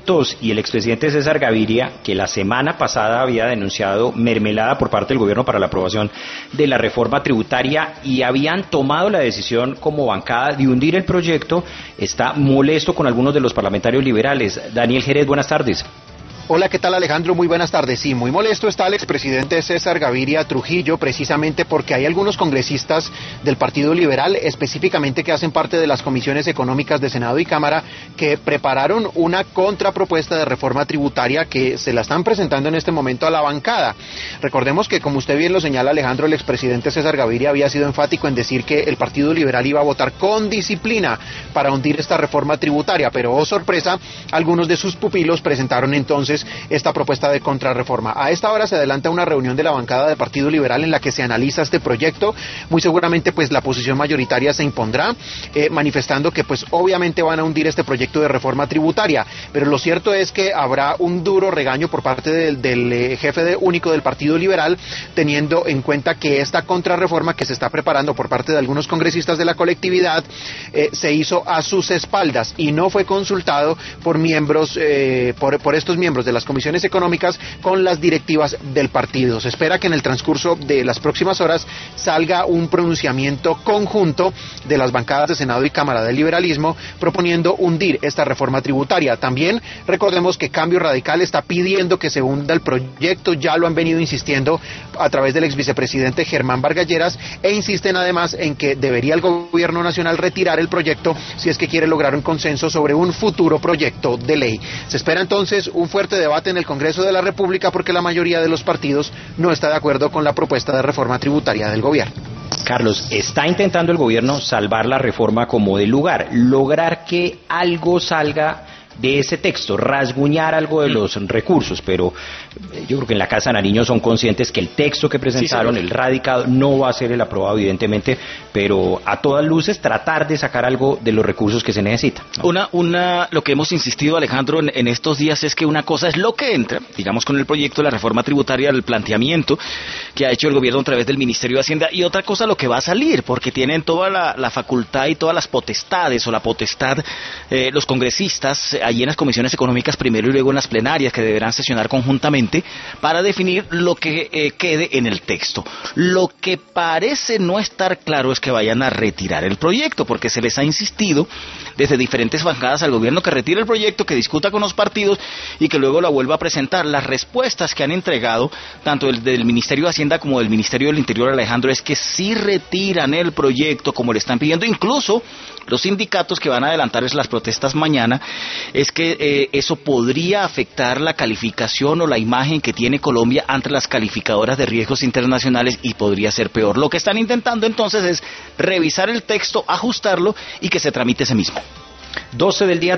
y el expresidente César Gaviria, que la semana pasada había denunciado mermelada por parte del gobierno para la aprobación de la reforma tributaria y habían tomado la decisión como bancada de hundir el proyecto, está molesto con algunos de los parlamentarios liberales. Daniel Jerez, buenas tardes. Hola, ¿qué tal, Alejandro? Muy buenas tardes. Sí, muy molesto está el expresidente César Gaviria Trujillo, precisamente porque hay algunos congresistas del Partido Liberal, específicamente que hacen parte de las comisiones económicas de Senado y Cámara, que prepararon una contrapropuesta de reforma tributaria que se la están presentando en este momento a la bancada. Recordemos que, como usted bien lo señala, Alejandro, el expresidente César Gaviria había sido enfático en decir que el Partido Liberal iba a votar con disciplina para hundir esta reforma tributaria, pero, oh sorpresa, algunos de sus pupilos presentaron entonces esta propuesta de contrarreforma. A esta hora se adelanta una reunión de la bancada del Partido Liberal en la que se analiza este proyecto. Muy seguramente pues la posición mayoritaria se impondrá, manifestando que pues obviamente van a hundir este proyecto de reforma tributaria, pero lo cierto es que habrá un duro regaño por parte del jefe único del Partido Liberal, teniendo en cuenta que esta contrarreforma que se está preparando por parte de algunos congresistas de la colectividad se hizo a sus espaldas y no fue consultado por miembros, por estos miembros de las comisiones económicas con las directivas del partido. Se espera que en el transcurso de las próximas horas salga un pronunciamiento conjunto de las bancadas de Senado y Cámara del liberalismo proponiendo hundir esta reforma tributaria. También recordemos que Cambio Radical está pidiendo que se hunda el proyecto, ya lo han venido insistiendo a través del ex vicepresidente Germán Vargas Lleras, e insisten además en que debería el gobierno nacional retirar el proyecto si es que quiere lograr un consenso sobre un futuro proyecto de ley. Se espera entonces un fuerte debate en el Congreso de la República porque la mayoría de los partidos no está de acuerdo con la propuesta de reforma tributaria del gobierno. Carlos, está intentando el gobierno salvar la reforma como de lugar, lograr que algo salga de ese texto, rasguñar algo de los recursos, pero yo creo que en la Casa de Nariño son conscientes que el texto que presentaron, el radicado, no va a ser el aprobado evidentemente, pero a todas luces tratar de sacar algo de los recursos que se necesitan, ¿no? Lo que hemos insistido, Alejandro, en estos días es que una cosa es lo que entra, digamos, con el proyecto de la reforma tributaria, el planteamiento que ha hecho el gobierno a través del Ministerio de Hacienda, y otra cosa lo que va a salir, porque tienen toda la facultad y todas las potestades, o la potestad, los congresistas, allí en las comisiones económicas primero y luego en las plenarias que deberán sesionar conjuntamente para definir lo que quede en el texto. Lo que parece no estar claro es que vayan a retirar el proyecto, porque se les ha insistido desde diferentes bancadas al gobierno que retire el proyecto, que discuta con los partidos y que luego la vuelva a presentar. Las respuestas que han entregado tanto del Ministerio de Hacienda como del Ministerio del Interior, Alejandro, es que sí retiran el proyecto como le están pidiendo, incluso los sindicatos que van a adelantar las protestas mañana, es que eso podría afectar la calificación o la imagen que tiene Colombia ante las calificadoras de riesgos internacionales y podría ser peor. Lo que están intentando entonces es revisar el texto, ajustarlo y que se tramite ese mismo. 12 del día.